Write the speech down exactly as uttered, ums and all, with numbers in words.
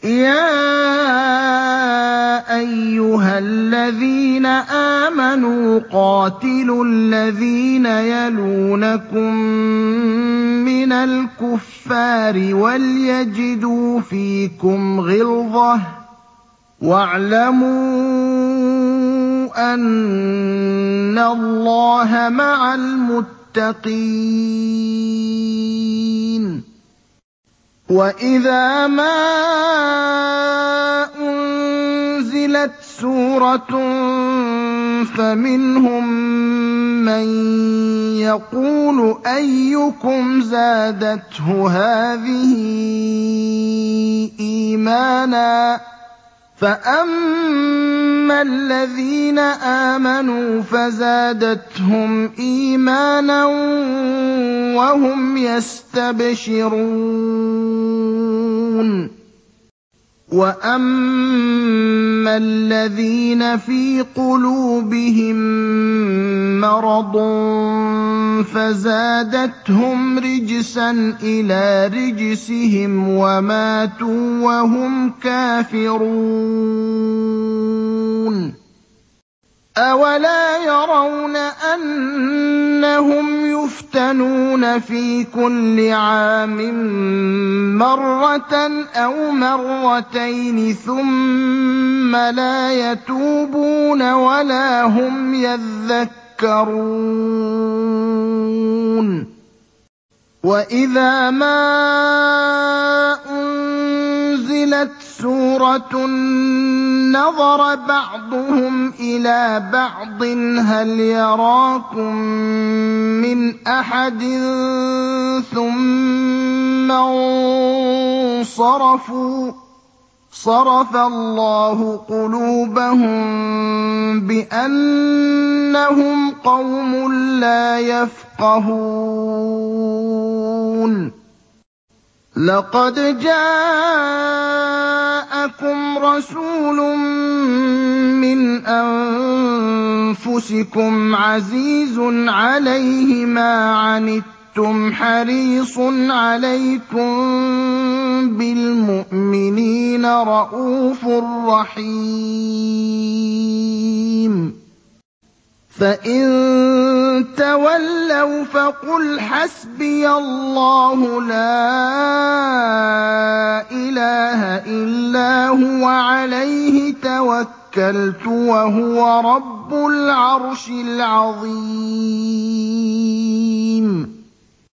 يَا أَيُّهَا الَّذِينَ آمَنُوا قَاتِلُوا الَّذِينَ يَلُونَكُم مِّنَ الْكُفَّارِ وَلْيَجِدُوا فِيكُمْ غِلْظَةً ۚ وَاعْلَمُوا أَنَّ اللَّهَ مَعَ الْمُتَّقِينَ وَإِذَا مَا أُنزِلَتْ سُورَةٌ فَمِنْهُم مَّن يَقُولُ أَيُّكُمْ زَادَتْهُ هَٰذِهِ إِيمَانًا ۚ فَأَمَّا الَّذِينَ آمَنُوا فَزَادَتْهُمْ إِيمَانًا وَهُمْ يَسْتَبْشِرُونَ وَأَمَّا الَّذِينَ فِي قُلُوبِهِم مَّرَضٌ فَزَادَتْهُمْ رِجْسًا إِلَىٰ رِجْسِهِمْ وَمَاتُوا وَهُمْ كَافِرُونَ أَوَلَا يَرَوْنَ أَنَّهُمْ يُفْتَنُونَ فِي كُلِّ عَامٍ مَّرَّةً أَوْ مَرَّتَيْنِ ثُمَّ لَا يَتُوبُونَ وَلَا هُمْ يَذَّكَّرُونَ وَإِذَا مَا أُنزِلَتْ سُورَةٌ نَّظَرَ بَعْضُهُمْ إِلَىٰ بَعْضٍ هَلْ يَرَاكُم مِّنْ أَحَدٍ ثُمَّ انصَرَفُوا ۚ صَرَفَ اللَّهُ قُلُوبَهُم بِأَنَّهُمْ قَوْمٌ لَّا يَفْقَهُونَ لَقَدْ جَاءَكُمْ رَسُولٌ مِّنْ أَنفُسِكُمْ عَزِيزٌ عَلَيْهِ مَا عَنِتُّمْ حَرِيصٌ عَلَيْكُم بِالْمُؤْمِنِينَ رَءُوفٌ رَّحِيمٌ فَإِن تَوَلَّوْا فَقُلْ حَسْبِيَ اللَّهُ لَا إِلَٰهَ إِلَّا هُوَ عَلَيْهِ تَوَكَّلْتُ وَهُوَ رَبُّ الْعَرْشِ الْعَظِيمِ